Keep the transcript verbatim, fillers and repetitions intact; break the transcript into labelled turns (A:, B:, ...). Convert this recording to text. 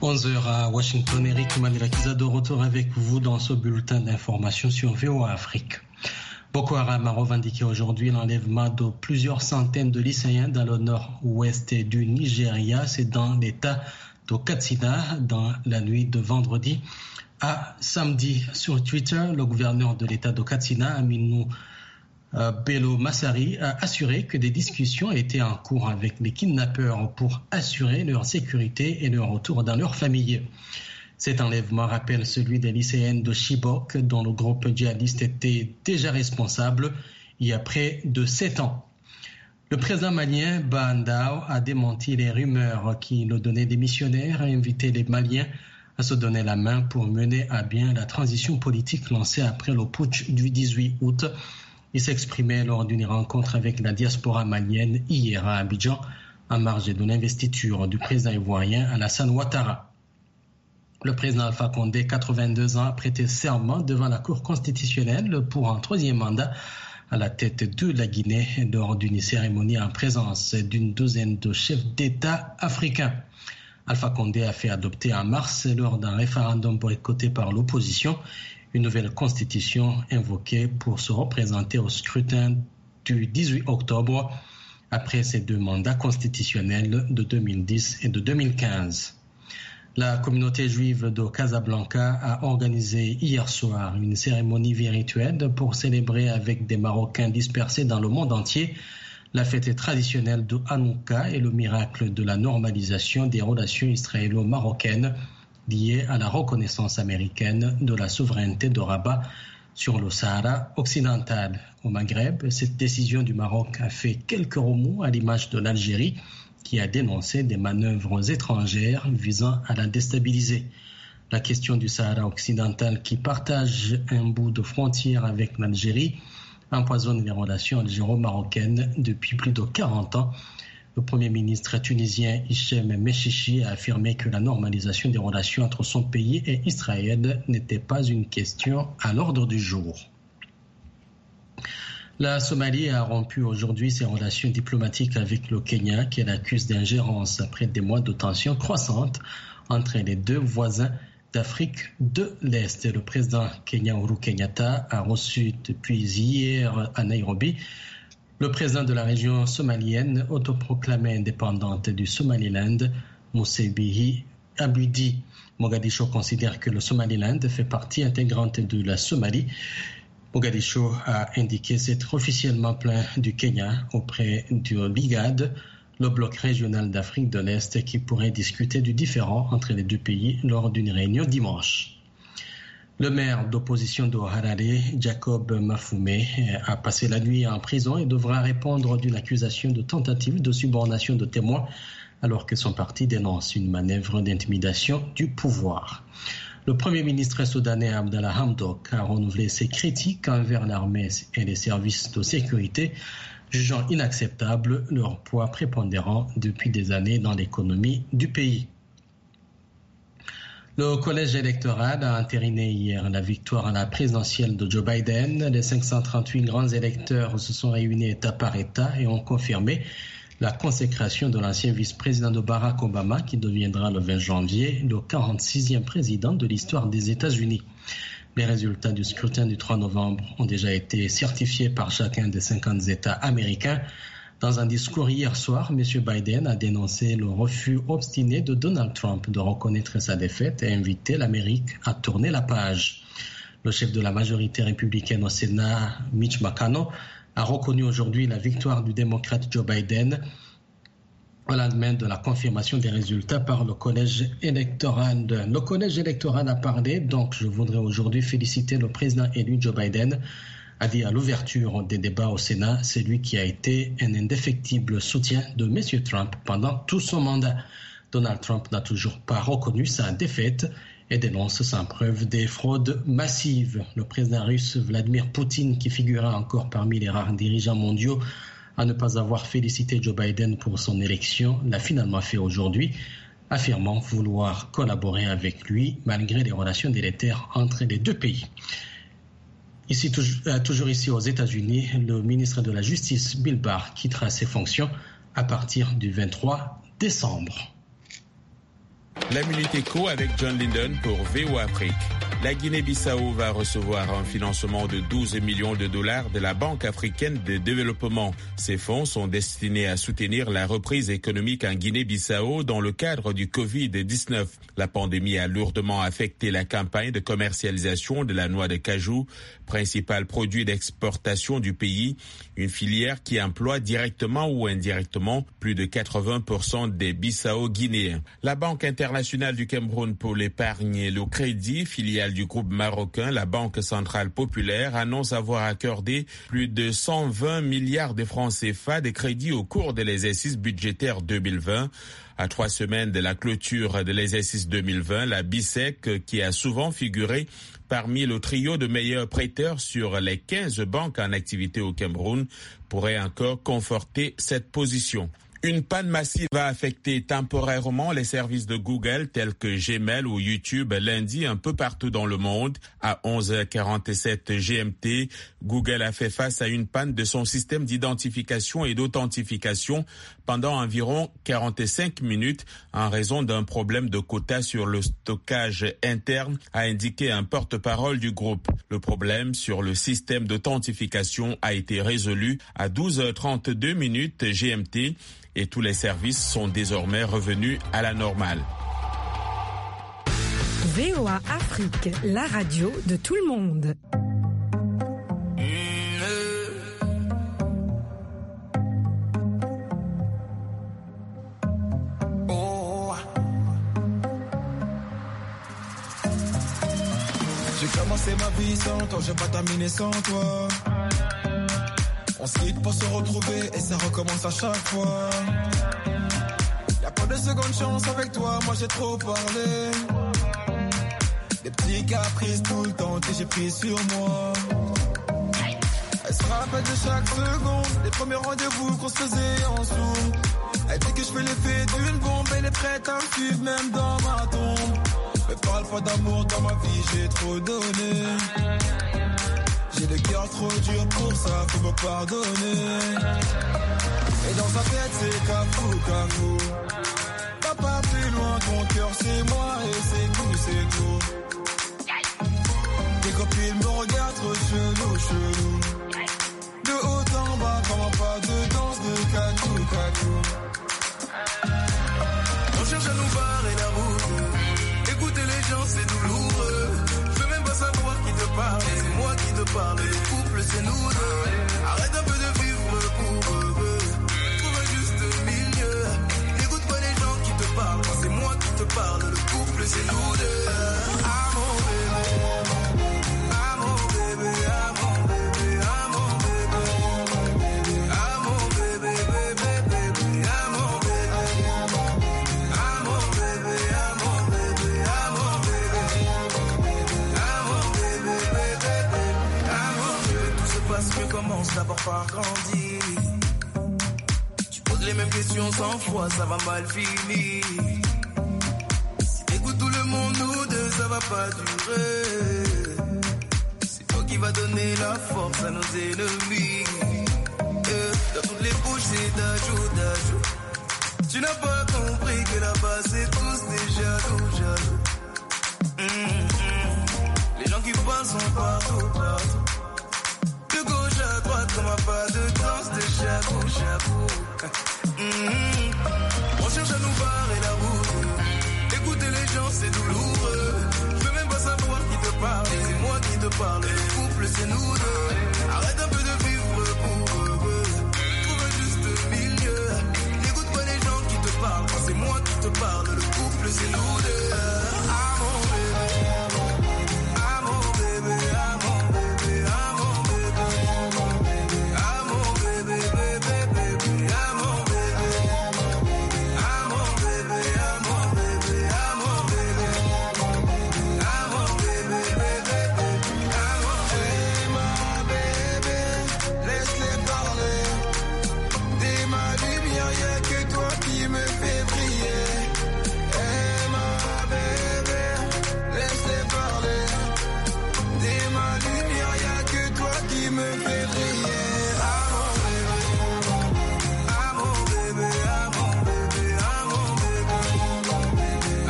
A: onze heures à Washington, Eric Mandelakiza de retour avec vous dans ce bulletin d'information sur V O A Afrique. Boko Haram a revendiqué aujourd'hui l'enlèvement de plusieurs centaines de lycéens dans le nord-ouest du Nigeria. C'est dans l'état de Katsina dans la nuit de vendredi à samedi. Sur Twitter, le gouverneur de l'état de Katsina, Aminu Bello Massari, a assuré que des discussions étaient en cours avec les kidnappeurs pour assurer leur sécurité et leur retour dans leur famille. Cet enlèvement rappelle celui des lycéennes de Chibok, dont le groupe djihadiste était déjà responsable il y a près de sept ans. Le président malien Bandao a démenti les rumeurs qui le donnaient démissionnaire et invité les Maliens à se donner la main pour mener à bien la transition politique lancée après le putsch du dix-huit août. Il s'exprimait lors d'une rencontre avec la diaspora malienne hier à Abidjan, en marge de l'investiture du président ivoirien Alassane Ouattara. Le président Alpha Condé, quatre-vingt-deux ans, a prêté serment devant la Cour constitutionnelle pour un troisième mandat à la tête de la Guinée lors d'une cérémonie en présence d'une douzaine de chefs d'État africains. Alpha Condé a fait adopter en mars, lors d'un référendum boycotté par l'opposition, une nouvelle constitution invoquée pour se représenter au scrutin du dix-huit octobre après ses deux mandats constitutionnels de deux mille dix et de deux mille quinze. La communauté juive de Casablanca a organisé hier soir une cérémonie virtuelle pour célébrer avec des Marocains dispersés dans le monde entier la fête traditionnelle de Hanouka et le miracle de la normalisation des relations israélo-marocaines liées à la reconnaissance américaine de la souveraineté de Rabat sur le Sahara occidental. Au Maghreb, cette décision du Maroc a fait quelques remous à l'image de l'Algérie qui a dénoncé des manœuvres étrangères visant à la déstabiliser. La question du Sahara occidental qui partage un bout de frontière avec l'Algérie empoisonne les relations algéro-marocaines depuis plus de quarante ans. Le Premier ministre tunisien Hichem Mechichi a affirmé que la normalisation des relations entre son pays et Israël n'était pas une question à l'ordre du jour. La Somalie a rompu aujourd'hui ses relations diplomatiques avec le Kenya, qu'elle accuse d'ingérence après des mois de tensions croissantes entre les deux voisins d'Afrique de l'Est. Le président Kenya Uhuru Kenyatta a reçu depuis hier à Nairobi le président de la région somalienne autoproclamée indépendante du Somaliland, Musebihi Abdi. Mogadiscio considère que le Somaliland fait partie intégrante de la Somalie. Mogadiscio a indiqué s'être officiellement plaint du Kenya auprès du l'I G A D, le bloc régional d'Afrique de l'Est, qui pourrait discuter du différend entre les deux pays lors d'une réunion dimanche. Le maire d'opposition de Harare, Jacob Mafume, a passé la nuit en prison et devra répondre d'une accusation de tentative de subornation de témoins alors que son parti dénonce une manœuvre d'intimidation du pouvoir. Le Premier ministre soudanais Abdallah Hamdok a renouvelé ses critiques envers l'armée et les services de sécurité, jugeant inacceptable leur poids prépondérant depuis des années dans l'économie du pays. Le collège électoral a entériné hier la victoire à la présidentielle de Joe Biden. Les cinq cent trente-huit grands électeurs se sont réunis État par État et ont confirmé la consécration de l'ancien vice-président de Barack Obama, qui deviendra le vingt janvier le quarante-sixième président de l'histoire des États-Unis. Les résultats du scrutin du trois novembre ont déjà été certifiés par chacun des cinquante États américains. Dans un discours hier soir, M. Biden a dénoncé le refus obstiné de Donald Trump de reconnaître sa défaite et invité l'Amérique à tourner la page. Le chef de la majorité républicaine au Sénat, Mitch McConnell, a reconnu aujourd'hui la victoire du démocrate Joe Biden au lendemain de la confirmation des résultats par le collège électoral. Le collège électoral a parlé, donc je voudrais aujourd'hui féliciter le président élu Joe Biden, a dit à l'ouverture des débats au Sénat, c'est lui qui a été un indéfectible soutien de M. Trump pendant tout son mandat. Donald Trump n'a toujours pas reconnu sa défaite et dénonce sans preuve des fraudes massives. Le président russe Vladimir Poutine, qui figura encore parmi les rares dirigeants mondiaux à ne pas avoir félicité Joe Biden pour son élection, l'a finalement fait aujourd'hui, affirmant vouloir collaborer avec lui malgré les relations délétères entre les deux pays. Ici, toujours ici aux États-Unis, le ministre de la Justice, Bill Barr, quittera ses fonctions à partir du vingt-trois décembre.
B: La Minute Éco avec John Linden pour V O Afrique. La Guinée-Bissau va recevoir un financement de douze millions de dollars de la Banque africaine de développement. Ces fonds sont destinés à soutenir la reprise économique en Guinée-Bissau dans le cadre du covid dix-neuf. La pandémie a lourdement affecté la campagne de commercialisation de la noix de cajou, principal produit d'exportation du pays, une filière qui emploie directement ou indirectement plus de quatre-vingts pour cent des Bissau-Guinéens. La Banque internationale du Cameroun pour l'épargne et le crédit, filiale du groupe marocain, la Banque centrale populaire, annonce avoir accordé plus de cent vingt milliards de francs C F A de crédits au cours de l'exercice budgétaire deux mille vingt. À trois semaines de la clôture de l'exercice deux mille vingt, la B I C E C, qui a souvent figuré parmi le trio de meilleurs prêteurs sur les quinze banques en activité au Cameroun, pourrait encore conforter cette position. Une panne massive a affecté temporairement les services de Google tels que Gmail ou YouTube lundi un peu partout dans le monde. À onze heures quarante-sept G M T, Google a fait face à une panne de son système d'identification et d'authentification pendant environ quarante-cinq minutes en raison d'un problème de quota sur le stockage interne, a indiqué un porte-parole du groupe. Le problème sur le système d'authentification a été résolu à douze heures trente-deux minutes G M T. Et tous les services sont désormais revenus à la normale.
C: V O A Afrique, la radio de tout le monde.
D: J'ai commencé ma vie sans toi, j'ai pas terminé sans toi. On se quitte pour se retrouver et ça recommence à chaque fois. Y'a pas de seconde chance avec toi, moi j'ai trop parlé. Des petits caprices tout le temps que j'ai pris sur moi. Elle se rappelle de chaque seconde, des premiers rendez-vous qu'on se faisait en sourd. Elle dit que je fais l'effet d'une bombe, elle est prête à me suivre même dans ma tombe. Mais parle pas d'amour dans ma vie, j'ai trop donné. J'ai le cœur trop dur pour ça, faut me pardonner. Et dans sa tête c'est cafou, cafou. Va pas plus loin, ton cœur c'est moi et c'est tout, c'est tout. Tes copines me regardent trop chelou, chelou. De haut en bas, comment pas de danse de cacou, cacou. On cherche à nous barrer la route. Écouter les gens c'est douloureux. Je veux même pas savoir qui te parle. C'est moi qui te parle, le couple c'est nous deux. Arrête un peu de vivre pour eux. Trouve un juste milieu. N'écoute pas les gens qui te parlent. C'est moi qui te parle, le couple c'est nous deux. Ah mon bébé, ah mon bébé, ah mon bébé, ah mon bébé, ah mon bébé, bébé, bébé, ah mon bébé, ah mon bébé, ah mon bébé, ah mon bébé, ah mon bébé, bébé, ah mon bébé. Tout se passe mieux, commence d'abord par grandir. Tu poses les mêmes questions cent fois, ça va mal finir. Si t'écoutes tout le monde, nous deux, ça va pas durer. C'est toi qui va donner la force à nos ennemis. Euh, dans toutes les bouches, c'est d'ajout, d'ajout. Tu n'as pas compris que là-bas, c'est tous des jaloux, jaloux. Mmh, mmh. Les gens qui parlent sont partout, partout. De gauche à droite, comme un pas de danse de chabou, chabou. Mmh. On cherche à nous barrer la route. Écouter les gens, c'est douloureux. Je veux même pas savoir qui te parle. C'est moi qui te parle. Le couple, c'est nous deux.